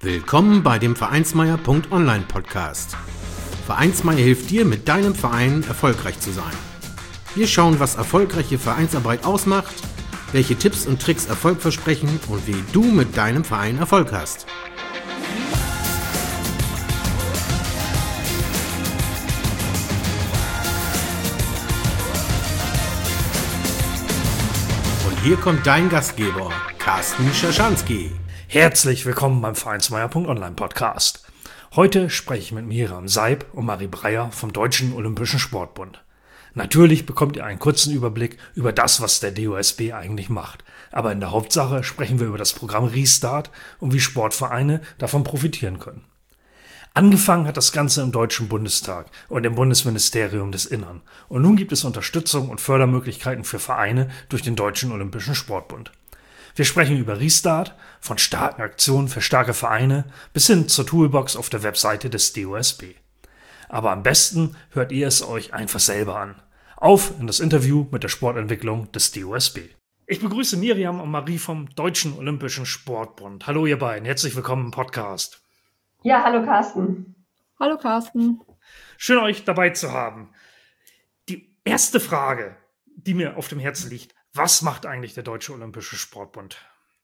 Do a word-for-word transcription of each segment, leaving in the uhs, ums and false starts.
Willkommen bei dem Vereinsmeier.online Podcast. Vereinsmeier hilft dir, mit deinem Verein erfolgreich zu sein. Wir schauen, was erfolgreiche Vereinsarbeit ausmacht, welche Tipps und Tricks Erfolg versprechen und wie du mit deinem Verein Erfolg hast. Und hier kommt dein Gastgeber, Carsten Schaschanski. Herzlich willkommen beim Vereinsmeier.online Podcast. Heute spreche ich mit Miriam Seib und Marie Breyer vom Deutschen Olympischen Sportbund. Natürlich bekommt ihr einen kurzen Überblick über das, was der D O S B eigentlich macht. Aber in der Hauptsache sprechen wir über das Programm Restart und wie Sportvereine davon profitieren können. Angefangen hat das Ganze im Deutschen Bundestag und im Bundesministerium des Innern. Und nun gibt es Unterstützung und Fördermöglichkeiten für Vereine durch den Deutschen Olympischen Sportbund. Wir sprechen über Restart, von starken Aktionen für starke Vereine bis hin zur Toolbox auf der Webseite des D O S B. Aber am besten hört ihr es euch einfach selber an. Auf in das Interview mit der Sportentwicklung des D O S B. Ich begrüße Miriam und Marie vom Deutschen Olympischen Sportbund. Hallo ihr beiden, herzlich willkommen im Podcast. Ja, hallo Carsten. Hallo Carsten. Schön euch dabei zu haben. Die erste Frage, die mir auf dem Herzen liegt: Was macht eigentlich der Deutsche Olympische Sportbund?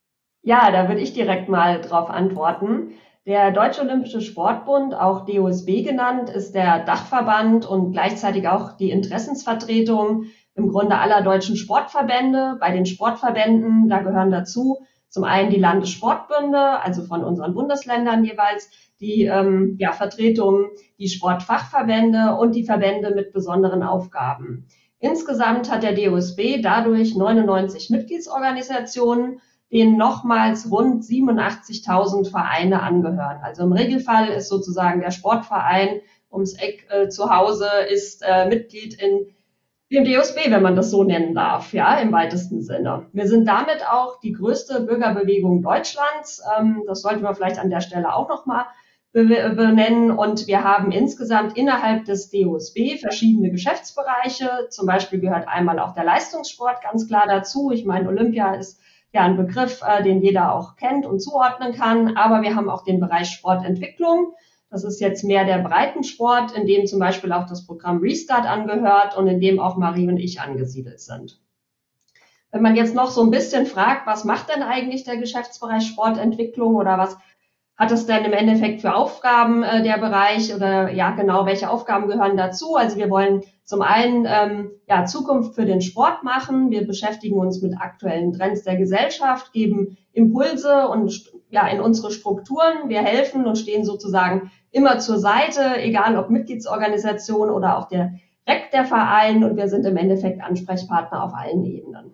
Ja, da würde ich direkt mal drauf antworten. Der Deutsche Olympische Sportbund, auch D O S B genannt, ist der Dachverband und gleichzeitig auch die Interessensvertretung im Grunde aller deutschen Sportverbände. Bei den Sportverbänden, da gehören dazu zum einen die Landessportbünde, also von unseren Bundesländern jeweils, die ähm, ja, Vertretungen, die Sportfachverbände und die Verbände mit besonderen Aufgaben. Insgesamt hat der D O S B dadurch neunundneunzig Mitgliedsorganisationen, denen nochmals rund siebenundachtzigtausend Vereine angehören. Also im Regelfall ist sozusagen der Sportverein ums Eck äh, zu Hause ist äh, Mitglied in dem D O S B, wenn man das so nennen darf, ja, im weitesten Sinne. Wir sind damit auch die größte Bürgerbewegung Deutschlands. Ähm, das sollte man vielleicht an der Stelle auch nochmal benennen, und wir haben insgesamt innerhalb des D O S B verschiedene Geschäftsbereiche. Zum Beispiel gehört einmal auch der Leistungssport ganz klar dazu. Ich meine, Olympia ist ja ein Begriff, äh, den jeder auch kennt und zuordnen kann, aber wir haben auch den Bereich Sportentwicklung. Das ist jetzt mehr der Breitensport, in dem zum Beispiel auch das Programm Restart angehört und in dem auch Marie und ich angesiedelt sind. Wenn man jetzt noch so ein bisschen fragt, was macht denn eigentlich der Geschäftsbereich Sportentwicklung oder was hat es denn im Endeffekt für Aufgaben äh, der Bereich oder ja genau, welche Aufgaben gehören dazu? Also wir wollen zum einen ähm, ja Zukunft für den Sport machen. Wir beschäftigen uns mit aktuellen Trends der Gesellschaft, geben Impulse und ja in unsere Strukturen. Wir helfen und stehen sozusagen immer zur Seite, egal ob Mitgliedsorganisation oder auch der Rek der Verein, und wir sind im Endeffekt Ansprechpartner auf allen Ebenen.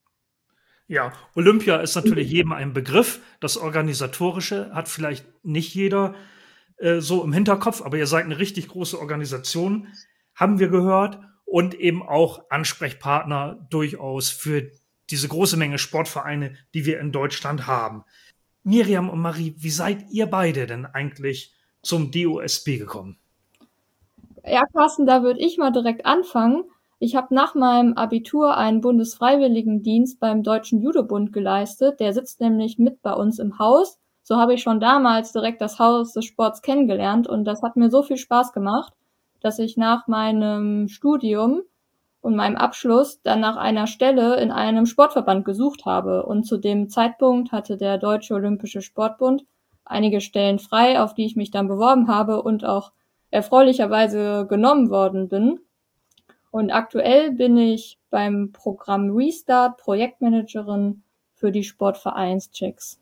Ja, Olympia ist natürlich jedem ein Begriff. Das Organisatorische hat vielleicht nicht jeder äh, so im Hinterkopf, aber ihr seid eine richtig große Organisation, haben wir gehört, und eben auch Ansprechpartner durchaus für diese große Menge Sportvereine, die wir in Deutschland haben. Miriam und Marie, wie seid ihr beide denn eigentlich zum D O S B gekommen? Ja, Carsten, da würde ich mal direkt anfangen. Ich habe nach meinem Abitur einen Bundesfreiwilligendienst beim Deutschen Judobund geleistet. Der sitzt nämlich mit bei uns im Haus. So habe ich schon damals direkt das Haus des Sports kennengelernt, und das hat mir so viel Spaß gemacht, dass ich nach meinem Studium und meinem Abschluss dann nach einer Stelle in einem Sportverband gesucht habe. Und zu dem Zeitpunkt hatte der Deutsche Olympische Sportbund einige Stellen frei, auf die ich mich dann beworben habe und auch erfreulicherweise genommen worden bin. Und aktuell bin ich beim Programm Restart Projektmanagerin für die Sportvereinschecks.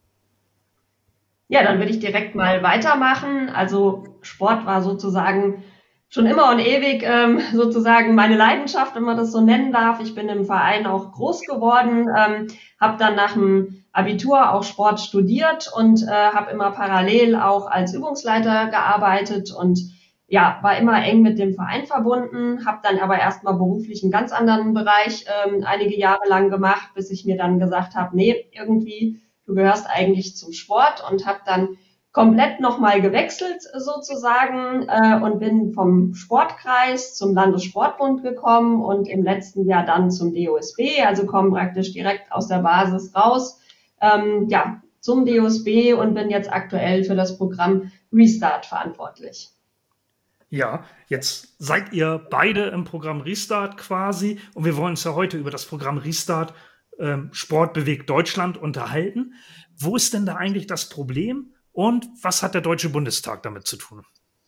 Ja, dann würde ich direkt mal weitermachen. Also Sport war sozusagen schon immer und ewig ähm, sozusagen meine Leidenschaft, wenn man das so nennen darf. Ich bin im Verein auch groß geworden, ähm, habe dann nach dem Abitur auch Sport studiert und äh, habe immer parallel auch als Übungsleiter gearbeitet und ja, war immer eng mit dem Verein verbunden, habe dann aber erstmal beruflich einen ganz anderen Bereich ähm, einige Jahre lang gemacht, bis ich mir dann gesagt habe, nee, irgendwie, du gehörst eigentlich zum Sport, und habe dann komplett nochmal gewechselt sozusagen äh, und bin vom Sportkreis zum Landessportbund gekommen und im letzten Jahr dann zum D O S B, also komme praktisch direkt aus der Basis raus. Ähm, ja, zum D O S B und bin jetzt aktuell für das Programm Restart verantwortlich. Ja, jetzt seid ihr beide im Programm Restart quasi und wir wollen uns ja heute über das Programm Restart ähm, Sport bewegt Deutschland unterhalten. Wo ist denn da eigentlich das Problem und was hat der Deutsche Bundestag damit zu tun?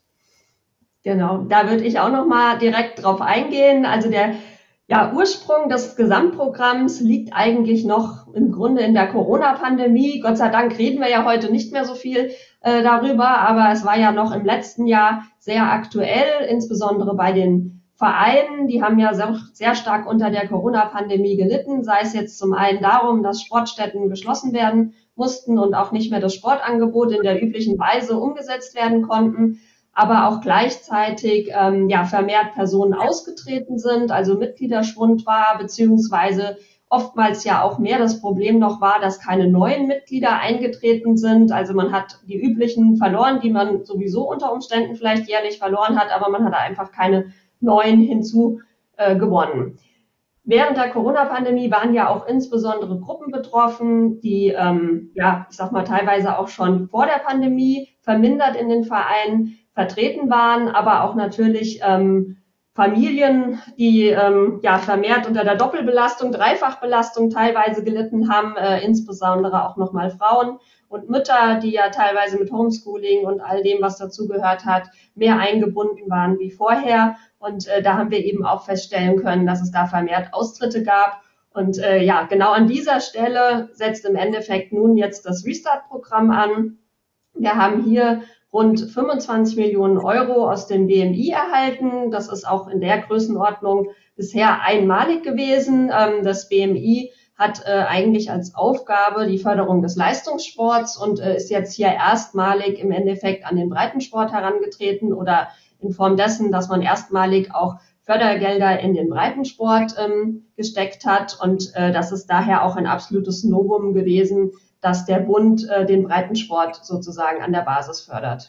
Genau, da würde ich auch noch mal direkt drauf eingehen. Also der ja, Ursprung des Gesamtprogramms liegt eigentlich noch im Grunde in der Corona-Pandemie. Gott sei Dank reden wir ja heute nicht mehr so viel äh, darüber, aber es war ja noch im letzten Jahr sehr aktuell, insbesondere bei den Vereinen. Die haben ja sehr, sehr stark unter der Corona-Pandemie gelitten, sei es jetzt zum einen darum, dass Sportstätten geschlossen werden mussten und auch nicht mehr das Sportangebot in der üblichen Weise umgesetzt werden konnten, aber auch gleichzeitig ähm, ja vermehrt Personen ausgetreten sind, also Mitgliederschwund war, beziehungsweise oftmals ja auch mehr das Problem noch war, dass keine neuen Mitglieder eingetreten sind. Also man hat die üblichen verloren, die man sowieso unter Umständen vielleicht jährlich verloren hat, aber man hat einfach keine neuen hinzu äh, gewonnen. Während der Corona-Pandemie waren ja auch insbesondere Gruppen betroffen, die, ähm, ja, ich sag mal, teilweise auch schon vor der Pandemie vermindert in den Vereinen vertreten waren, aber auch natürlich ähm, Familien, die ähm, ja vermehrt unter der Doppelbelastung, Dreifachbelastung teilweise gelitten haben, äh, insbesondere auch nochmal Frauen und Mütter, die ja teilweise mit Homeschooling und all dem, was dazugehört hat, mehr eingebunden waren wie vorher. Und äh, da haben wir eben auch feststellen können, dass es da vermehrt Austritte gab. Und äh, ja, genau an dieser Stelle setzt im Endeffekt nun jetzt das Restart-Programm an. Wir haben hier rund fünfundzwanzig Millionen Euro aus dem B M I erhalten. Das ist auch in der Größenordnung bisher einmalig gewesen. Ähm, das B M I hat äh, eigentlich als Aufgabe die Förderung des Leistungssports und äh, ist jetzt hier erstmalig im Endeffekt an den Breitensport herangetreten oder in Form dessen, dass man erstmalig auch Fördergelder in den Breitensport ähm, gesteckt hat. Und äh, das ist daher auch ein absolutes Novum gewesen, dass der Bund äh, den Breitensport sozusagen an der Basis fördert.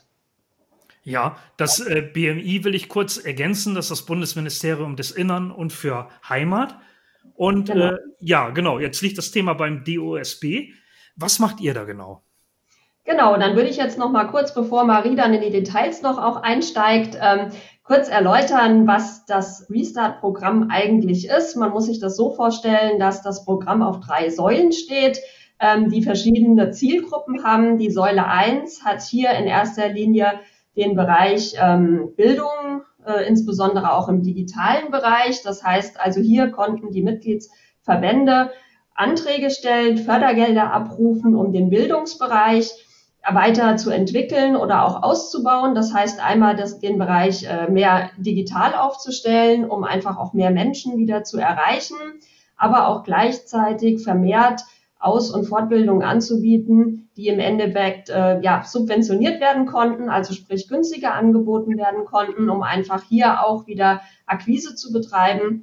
Ja, das äh, B M I will ich kurz ergänzen, das ist das Bundesministerium des Innern und für Heimat. Und genau. Äh, ja, genau, jetzt liegt das Thema beim D O S B. Was macht ihr da genau? Genau, dann würde ich jetzt noch mal kurz, bevor Marie dann in die Details noch auch einsteigt, ähm, kurz erläutern, was das Restart-Programm eigentlich ist. Man muss sich das so vorstellen, dass das Programm auf drei Säulen steht, ähm, die verschiedene Zielgruppen haben. Die Säule eins hat hier in erster Linie den Bereich ähm, Bildung, äh, insbesondere auch im digitalen Bereich. Das heißt also, hier konnten die Mitgliedsverbände Anträge stellen, Fördergelder abrufen, um den Bildungsbereich weiter zu entwickeln oder auch auszubauen. Das heißt einmal, das, den Bereich äh, mehr digital aufzustellen, um einfach auch mehr Menschen wieder zu erreichen, aber auch gleichzeitig vermehrt Aus- und Fortbildung anzubieten, die im Endeffekt äh, ja subventioniert werden konnten, also sprich günstiger angeboten werden konnten, um einfach hier auch wieder Akquise zu betreiben.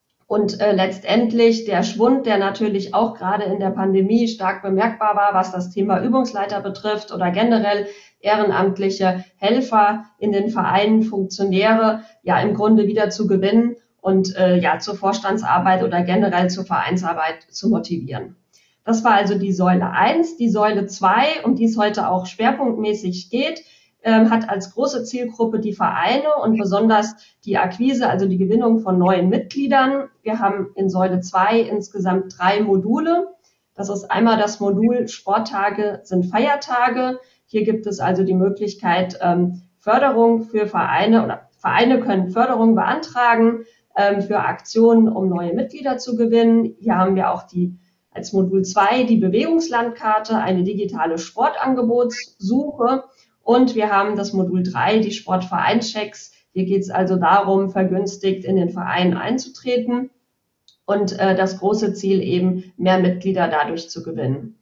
Und äh, letztendlich der Schwund, der natürlich auch gerade in der Pandemie stark bemerkbar war, was das Thema Übungsleiter betrifft oder generell ehrenamtliche Helfer in den Vereinen, Funktionäre, ja im Grunde wieder zu gewinnen und äh, ja zur Vorstandsarbeit oder generell zur Vereinsarbeit zu motivieren. Das war also die Säule eins. Die Säule zwei, um die es heute auch schwerpunktmäßig geht, ähm, hat als große Zielgruppe die Vereine und besonders die Akquise, also die Gewinnung von neuen Mitgliedern. Wir haben in Säule zwei insgesamt drei Module. Das ist einmal das Modul Sporttage sind Feiertage. Hier gibt es also die Möglichkeit, ähm, Förderung für Vereine oder Vereine können Förderung beantragen ähm, für Aktionen, um neue Mitglieder zu gewinnen. Hier haben wir auch die als Modul zwei die Bewegungslandkarte, eine digitale Sportangebotssuche. Und wir haben das Modul drei, die Sportvereinschecks. Hier geht es also darum, vergünstigt in den Verein einzutreten und äh, das große Ziel eben, mehr Mitglieder dadurch zu gewinnen.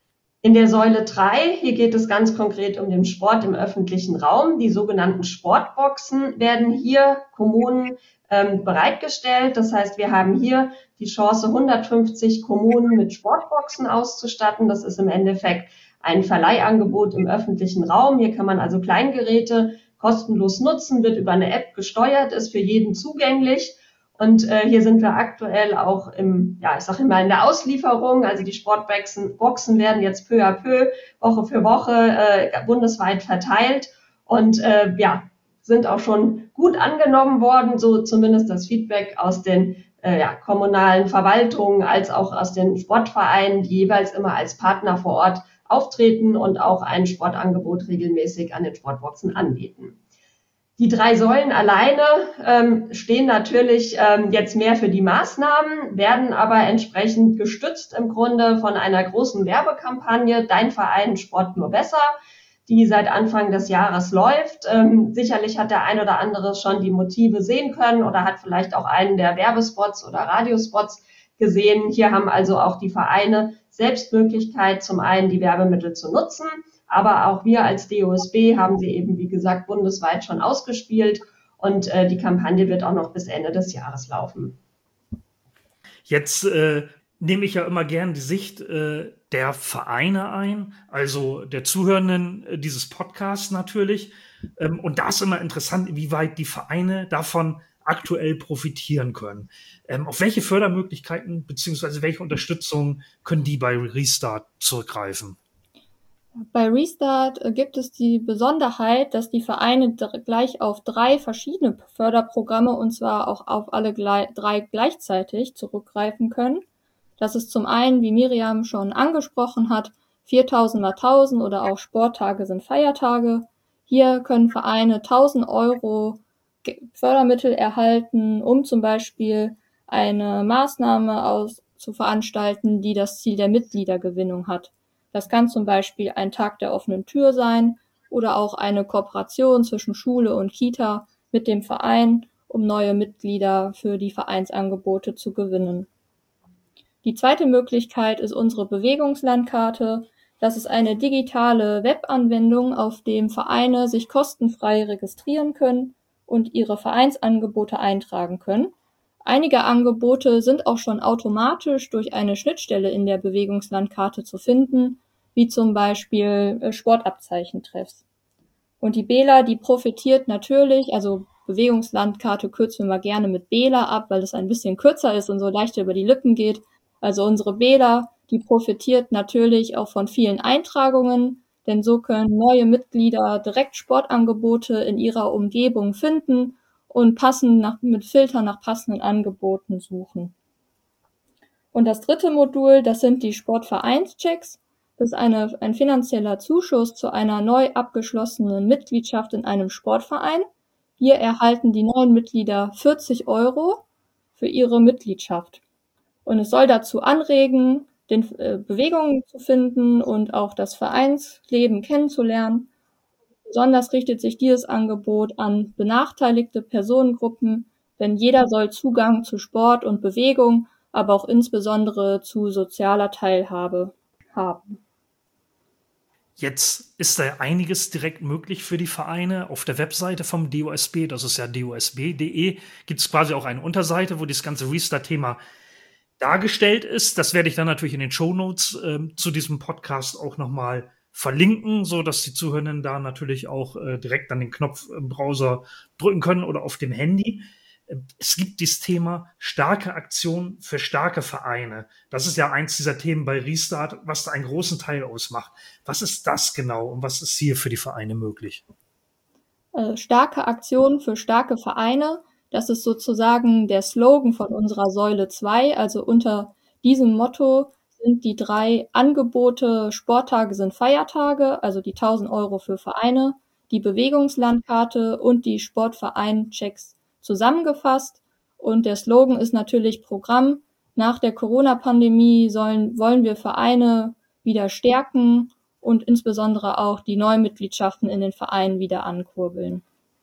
In der Säule drei, hier geht es ganz konkret um den Sport im öffentlichen Raum. Die sogenannten Sportboxen werden hier Kommunen ähm, bereitgestellt. Das heißt, wir haben hier die Chance, hundertfünfzig Kommunen mit Sportboxen auszustatten. Das ist im Endeffekt ein Verleihangebot im öffentlichen Raum. Hier kann man also Kleingeräte kostenlos nutzen, wird über eine App gesteuert, ist für jeden zugänglich. Und äh, hier sind wir aktuell auch im, ja, ich sage immer in der Auslieferung. Also die Sportboxen Boxen werden jetzt peu à peu, Woche für Woche äh, bundesweit verteilt und äh, ja, sind auch schon gut angenommen worden, so zumindest das Feedback aus den äh, ja, kommunalen Verwaltungen als auch aus den Sportvereinen, die jeweils immer als Partner vor Ort auftreten und auch ein Sportangebot regelmäßig an den Sportboxen anbieten. Die drei Säulen alleine ähm, stehen natürlich ähm, jetzt mehr für die Maßnahmen, werden aber entsprechend gestützt im Grunde von einer großen Werbekampagne Dein Verein Sport nur besser, die seit Anfang des Jahres läuft. Ähm, sicherlich hat der ein oder andere schon die Motive sehen können oder hat vielleicht auch einen der Werbespots oder Radiospots gesehen. Hier haben also auch die Vereine selbst Möglichkeit, zum einen die Werbemittel zu nutzen, aber auch wir als D O S B haben sie eben, wie gesagt, bundesweit schon ausgespielt und äh, die Kampagne wird auch noch bis Ende des Jahres laufen. Jetzt äh, nehme ich ja immer gern die Sicht äh, der Vereine ein, also der Zuhörenden äh, dieses Podcasts natürlich. Ähm, und da ist immer interessant, inwieweit die Vereine davon aktuell profitieren können. Ähm, auf welche Fördermöglichkeiten beziehungsweise welche Unterstützung können die bei Restart zurückgreifen? Bei Restart gibt es die Besonderheit, dass die Vereine gleich auf drei verschiedene Förderprogramme und zwar auch auf alle drei gleichzeitig zurückgreifen können. Das ist zum einen, wie Miriam schon angesprochen hat, viertausend mal tausend oder auch Sporttage sind Feiertage. Hier können Vereine tausend Euro Fördermittel erhalten, um zum Beispiel eine Maßnahme aus, zu veranstalten, die das Ziel der Mitgliedergewinnung hat. Das kann zum Beispiel ein Tag der offenen Tür sein oder auch eine Kooperation zwischen Schule und Kita mit dem Verein, um neue Mitglieder für die Vereinsangebote zu gewinnen. Die zweite Möglichkeit ist unsere Bewegungslandkarte. Das ist eine digitale Webanwendung, auf dem Vereine sich kostenfrei registrieren können und ihre Vereinsangebote eintragen können. Einige Angebote sind auch schon automatisch durch eine Schnittstelle in der Bewegungslandkarte zu finden, wie zum Beispiel Sportabzeichentreffs. Und die BELA, die profitiert natürlich, also Bewegungslandkarte kürzen wir mal gerne mit BELA ab, weil es ein bisschen kürzer ist und so leichter über die Lippen geht. Also unsere BELA, die profitiert natürlich auch von vielen Eintragungen, denn so können neue Mitglieder direkt Sportangebote in ihrer Umgebung finden und passend nach, mit Filtern nach passenden Angeboten suchen. Und das dritte Modul, das sind die Sportvereinschecks. Das ist eine, ein finanzieller Zuschuss zu einer neu abgeschlossenen Mitgliedschaft in einem Sportverein. Hier erhalten die neuen Mitglieder vierzig Euro für ihre Mitgliedschaft. Und es soll dazu anregen, den äh, Bewegungen zu finden und auch das Vereinsleben kennenzulernen. Besonders richtet sich dieses Angebot an benachteiligte Personengruppen, denn jeder soll Zugang zu Sport und Bewegung, aber auch insbesondere zu sozialer Teilhabe haben. Jetzt ist da einiges direkt möglich für die Vereine. Auf der Webseite vom D O S B, das ist ja d o s b punkt d e, gibt es quasi auch eine Unterseite, wo das ganze Restart-Thema dargestellt ist. Das werde ich dann natürlich in den Shownotes äh, zu diesem Podcast auch nochmal verlinken, so dass die Zuhörenden da natürlich auch äh, direkt an den Knopf im Browser drücken können oder auf dem Handy. Es gibt dieses Thema starke Aktion für starke Vereine. Das ist ja eins dieser Themen bei Restart, was da einen großen Teil ausmacht. Was ist das genau und was ist hier für die Vereine möglich? Äh, starke Aktion für starke Vereine, das ist sozusagen der Slogan von unserer Säule zwei. Also unter diesem Motto sind die drei Angebote, Sporttage sind Feiertage, also die tausend Euro für Vereine, die Bewegungslandkarte und die Sportverein-Checks zusammengefasst. Und der Slogan ist natürlich Programm. Nach der Corona-Pandemie sollen, wollen wir Vereine wieder stärken und insbesondere auch die Neumitgliedschaften in den Vereinen wieder ankurbeln.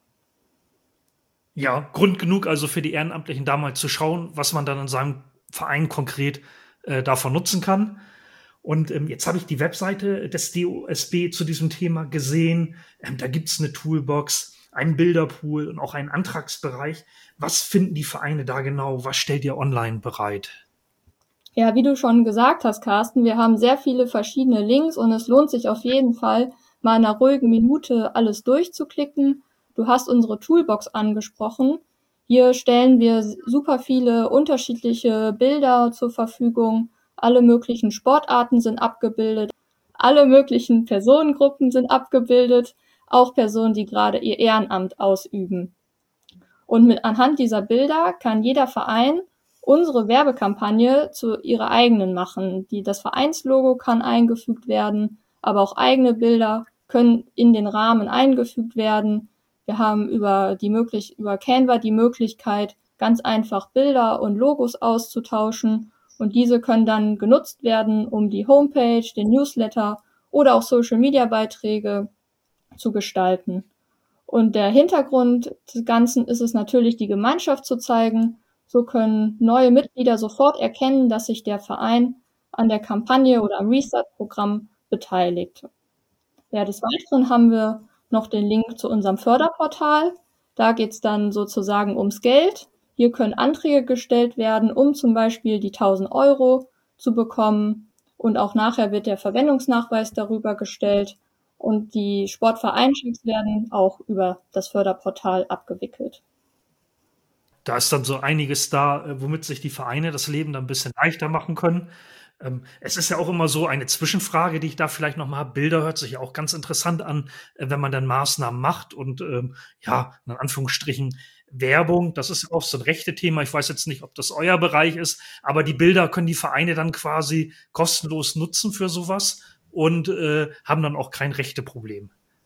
Ja, Grund genug also für die Ehrenamtlichen da mal zu schauen, was man dann in seinem Verein konkret äh, davon nutzen kann. Und ähm, jetzt habe ich die Webseite des D O S B zu diesem Thema gesehen. Ähm, da gibt's eine Toolbox, einen Bilderpool und auch einen Antragsbereich. Was finden die Vereine da genau? Was stellt ihr online bereit? Ja, wie du schon gesagt hast, Carsten, wir haben sehr viele verschiedene Links und es lohnt sich auf jeden Fall, mal in einer ruhigen Minute alles durchzuklicken. Du hast unsere Toolbox angesprochen. Hier stellen wir super viele unterschiedliche Bilder zur Verfügung. Alle möglichen Sportarten sind abgebildet. Alle möglichen Personengruppen sind abgebildet. Auch Personen, die gerade ihr Ehrenamt ausüben. Und mit anhand dieser Bilder kann jeder Verein unsere Werbekampagne zu ihrer eigenen machen. Die, das Vereinslogo kann eingefügt werden, aber auch eigene Bilder können in den Rahmen eingefügt werden. Wir haben über die möglich über Canva die Möglichkeit, ganz einfach Bilder und Logos auszutauschen, und diese können dann genutzt werden, um die Homepage, den Newsletter oder auch Social-Media-Beiträge zu gestalten. Und der Hintergrund des Ganzen ist es natürlich, die Gemeinschaft zu zeigen. So können neue Mitglieder sofort erkennen, dass sich der Verein an der Kampagne oder am Restart-Programm beteiligt. Ja, des Weiteren haben wir noch den Link zu unserem Förderportal. Da geht es dann sozusagen ums Geld. Hier können Anträge gestellt werden, um zum Beispiel die tausend Euro zu bekommen. Und auch nachher wird der Verwendungsnachweis darüber gestellt. Und die Sportvereinschafts werden auch über das Förderportal abgewickelt. Da ist dann so einiges da, womit sich die Vereine das Leben dann ein bisschen leichter machen können. Ähm, es ist ja auch immer so eine Zwischenfrage, die ich da vielleicht noch mal habe. Bilder hört sich ja auch ganz interessant an, äh, wenn man dann Maßnahmen macht und ähm, ja, in Anführungsstrichen Werbung. Das ist auch so ein rechte Thema. Ich weiß jetzt nicht, ob das euer Bereich ist, aber die Bilder können die Vereine dann quasi kostenlos nutzen für sowas und äh, haben dann auch kein Rechteproblem.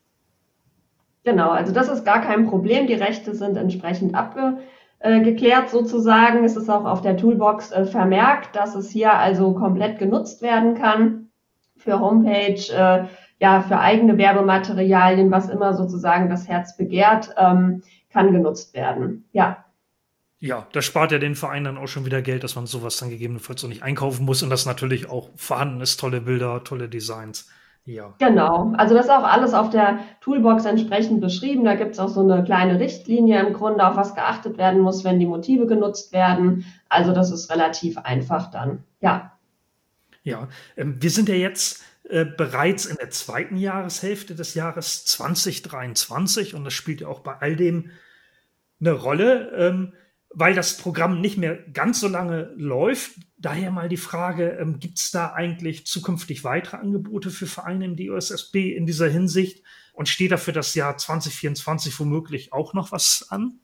Genau, also das ist gar kein Problem. Die Rechte sind entsprechend abgeklärt sozusagen. Es ist auch auf der Toolbox äh, vermerkt, dass es hier also komplett genutzt werden kann für Homepage, äh, ja, für eigene Werbematerialien, was immer sozusagen das Herz begehrt, ähm, kann genutzt werden. Ja. Ja, das spart ja den Verein dann auch schon wieder Geld, dass man sowas dann gegebenenfalls so nicht einkaufen muss und das natürlich auch vorhanden ist, tolle Bilder, tolle Designs. Ja. Genau, also das ist auch alles auf der Toolbox entsprechend beschrieben. Da gibt es auch so eine kleine Richtlinie im Grunde, auf was geachtet werden muss, wenn die Motive genutzt werden. Also das ist relativ einfach dann, ja. Ja, ähm, wir sind ja jetzt äh, bereits in der zweiten Jahreshälfte des Jahres zwanzig dreiundzwanzig und das spielt ja auch bei all dem eine Rolle, ähm, weil das Programm nicht mehr ganz so lange läuft. Daher mal die Frage, ähm, gibt es da eigentlich zukünftig weitere Angebote für Vereine im D O S S B in dieser Hinsicht? Und steht da für das Jahr zwanzig vierundzwanzig womöglich auch noch was an?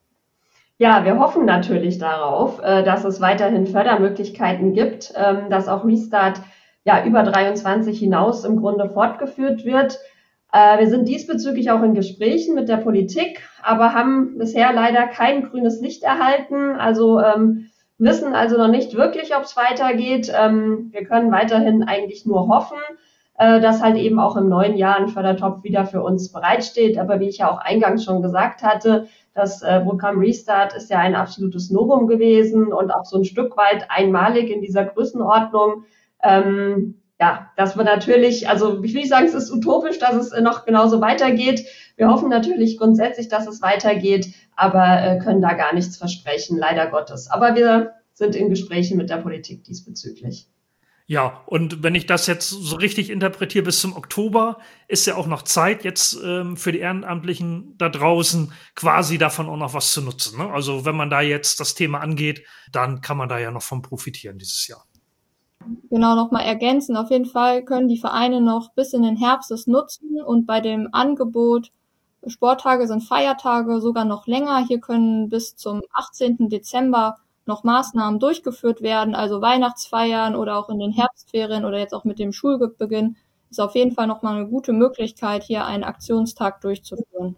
Ja, wir hoffen natürlich darauf, äh, dass es weiterhin Fördermöglichkeiten gibt, ähm, dass auch Restart ja über dreiundzwanzig hinaus im Grunde fortgeführt wird. Äh, wir sind diesbezüglich auch in Gesprächen mit der Politik, aber haben bisher leider kein grünes Licht erhalten. Also ähm, wissen also noch nicht wirklich, ob es weitergeht. Ähm, wir können weiterhin eigentlich nur hoffen, äh, dass halt eben auch im neuen Jahr ein Fördertopf wieder für uns bereitsteht. Aber wie ich ja auch eingangs schon gesagt hatte, das äh, Programm Restart ist ja ein absolutes Novum gewesen und auch so ein Stück weit einmalig in dieser Größenordnung. Ähm, Ja, dass wir natürlich, also ich will nicht sagen, es ist utopisch, dass es noch genauso weitergeht. Wir hoffen natürlich grundsätzlich, dass es weitergeht, aber äh, können da gar nichts versprechen, leider Gottes. Aber wir sind in Gesprächen mit der Politik diesbezüglich. Ja, und wenn ich das jetzt so richtig interpretiere, bis zum Oktober ist ja auch noch Zeit jetzt ähm, für die Ehrenamtlichen da draußen quasi davon auch noch was zu nutzen. Ne? Also wenn man da jetzt das Thema angeht, dann kann man da ja noch von profitieren dieses Jahr. Genau, nochmal ergänzen. Auf jeden Fall können die Vereine noch bis in den Herbst es nutzen und bei dem Angebot Sporttage sind Feiertage sogar noch länger. Hier können bis zum achtzehnten Dezember noch Maßnahmen durchgeführt werden, also Weihnachtsfeiern oder auch in den Herbstferien oder jetzt auch mit dem Schulbeginn ist auf jeden Fall nochmal eine gute Möglichkeit, hier einen Aktionstag durchzuführen.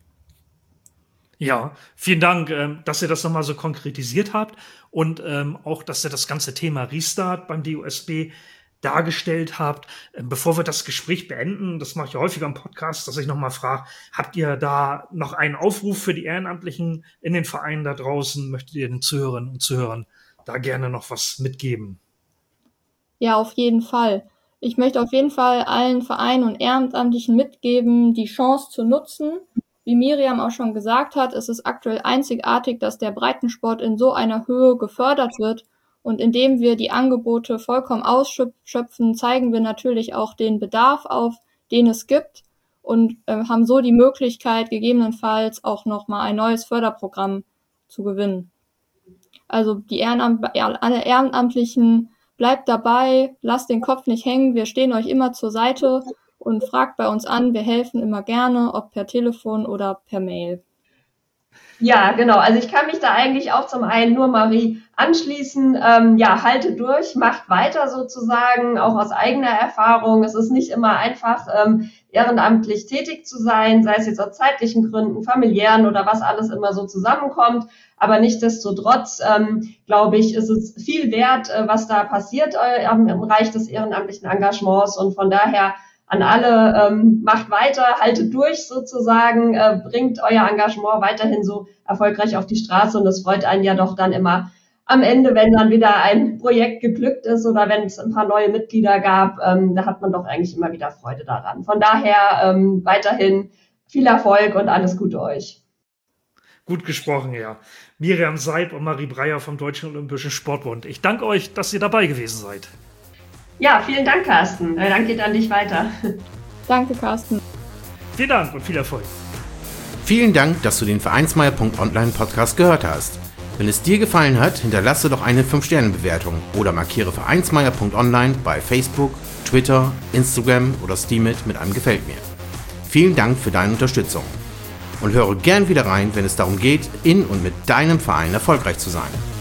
Ja, vielen Dank, ähm, dass ihr das nochmal so konkretisiert habt und ähm, auch, dass ihr das ganze Thema Restart beim D O S B dargestellt habt. Ähm, bevor wir das Gespräch beenden, das mache ich ja häufiger im Podcast, dass ich nochmal frage, habt ihr da noch einen Aufruf für die Ehrenamtlichen in den Vereinen da draußen? Möchtet ihr den Zuhörerinnen und Zuhörern da gerne noch was mitgeben? Ja, auf jeden Fall. Ich möchte auf jeden Fall allen Vereinen und Ehrenamtlichen mitgeben, die Chance zu nutzen. Wie Miriam auch schon gesagt hat, ist es aktuell einzigartig, dass der Breitensport in so einer Höhe gefördert wird. Und indem wir die Angebote vollkommen ausschöpfen, zeigen wir natürlich auch den Bedarf auf, den es gibt und äh, haben so die Möglichkeit, gegebenenfalls auch nochmal ein neues Förderprogramm zu gewinnen. Also die Ehrenamt- alle Ehrenamtlichen, bleibt dabei, lasst den Kopf nicht hängen, wir stehen euch immer zur Seite und fragt bei uns an, wir helfen immer gerne, ob per Telefon oder per Mail. Ja, genau. Also ich kann mich da eigentlich auch zum einen nur Marie anschließen. Ähm, ja, haltet durch, macht weiter sozusagen, auch aus eigener Erfahrung. Es ist nicht immer einfach, ähm, ehrenamtlich tätig zu sein, sei es jetzt aus zeitlichen Gründen, familiären oder was alles immer so zusammenkommt. Aber nichtsdestotrotz, ähm, glaube ich, ist es viel wert, äh, was da passiert äh, im Bereich des ehrenamtlichen Engagements. Und von daher an alle, ähm, macht weiter, haltet durch sozusagen, äh, bringt euer Engagement weiterhin so erfolgreich auf die Straße und es freut einen ja doch dann immer am Ende, wenn dann wieder ein Projekt geglückt ist oder wenn es ein paar neue Mitglieder gab, ähm, da hat man doch eigentlich immer wieder Freude daran. Von daher ähm, weiterhin viel Erfolg und alles Gute euch. Gut gesprochen, ja. Miriam Seib und Marie Breyer vom Deutschen Olympischen Sportbund. Ich danke euch, dass ihr dabei gewesen seid. Ja, vielen Dank, Carsten. Der Dank geht an dich weiter. Danke, Carsten. Vielen Dank und viel Erfolg. Vielen Dank, dass du den Vereinsmeier Punkt online Podcast gehört hast. Wenn es dir gefallen hat, hinterlasse doch eine fünf Sterne Bewertung oder markiere Vereinsmeier Punkt online bei Facebook, Twitter, Instagram oder Steemit mit einem Gefällt mir. Vielen Dank für deine Unterstützung. Und höre gern wieder rein, wenn es darum geht, in und mit deinem Verein erfolgreich zu sein.